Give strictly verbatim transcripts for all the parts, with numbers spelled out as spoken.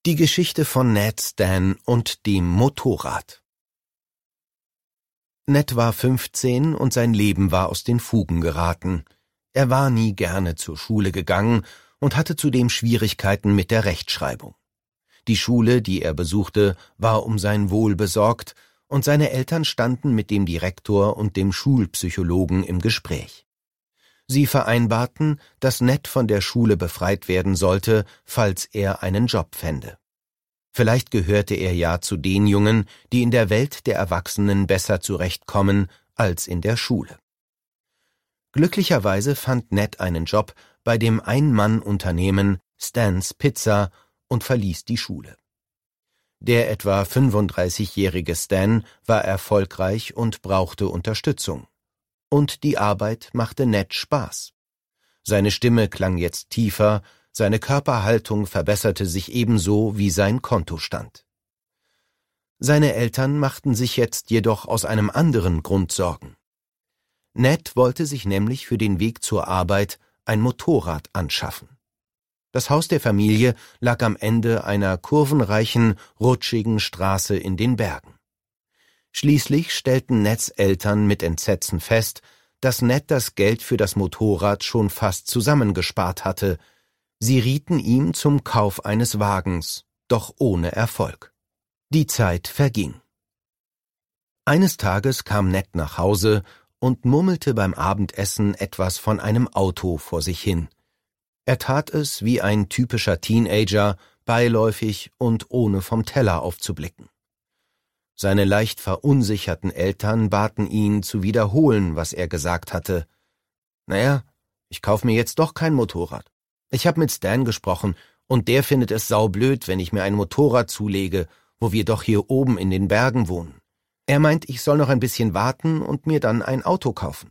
Die Geschichte von Ned, Stan und dem Motorrad. Ned war fünfzehn und sein Leben war aus den Fugen geraten. Er war nie gerne zur Schule gegangen und hatte zudem Schwierigkeiten mit der Rechtschreibung. Die Schule, die er besuchte, war um sein Wohl besorgt, und seine Eltern standen mit dem Direktor und dem Schulpsychologen im Gespräch. Sie vereinbarten, dass Ned von der Schule befreit werden sollte, falls er einen Job fände. Vielleicht gehörte er ja zu den Jungen, die in der Welt der Erwachsenen besser zurechtkommen als in der Schule. Glücklicherweise fand Ned einen Job bei dem Ein-Mann-Unternehmen Stan's Pizza und verließ die Schule. Der etwa fünfunddreißigjährige Stan war erfolgreich und brauchte Unterstützung. Und die Arbeit machte Ned Spaß. Seine Stimme klang jetzt tiefer, seine Körperhaltung verbesserte sich ebenso wie sein Kontostand. Seine Eltern machten sich jetzt jedoch aus einem anderen Grund Sorgen. Ned wollte sich nämlich für den Weg zur Arbeit ein Motorrad anschaffen. Das Haus der Familie lag am Ende einer kurvenreichen, rutschigen Straße in den Bergen. Schließlich stellten Neds Eltern mit Entsetzen fest, dass Ned das Geld für das Motorrad schon fast zusammengespart hatte. Sie rieten ihm zum Kauf eines Wagens, doch ohne Erfolg. Die Zeit verging. Eines Tages kam Ned nach Hause und murmelte beim Abendessen etwas von einem Auto vor sich hin. Er tat es wie ein typischer Teenager, beiläufig und ohne vom Teller aufzublicken. Seine leicht verunsicherten Eltern baten ihn, zu wiederholen, was er gesagt hatte. »Naja, ich kauf mir jetzt doch kein Motorrad. Ich hab mit Stan gesprochen, und der findet es saublöd, wenn ich mir ein Motorrad zulege, wo wir doch hier oben in den Bergen wohnen. Er meint, ich soll noch ein bisschen warten und mir dann ein Auto kaufen.«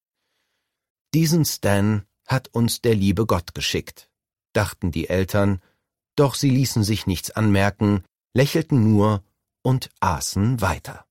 »Diesen Stan hat uns der liebe Gott geschickt«, dachten die Eltern, doch sie ließen sich nichts anmerken, lächelten nur und aßen weiter.